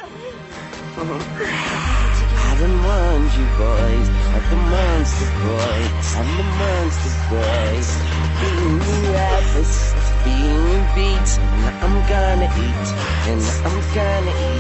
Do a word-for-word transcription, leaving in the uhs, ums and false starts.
I done warned you boys of the monster boy. I'm the monster boy. Being me rappers, being beats, and I'm gonna eat, and I'm gonna eat.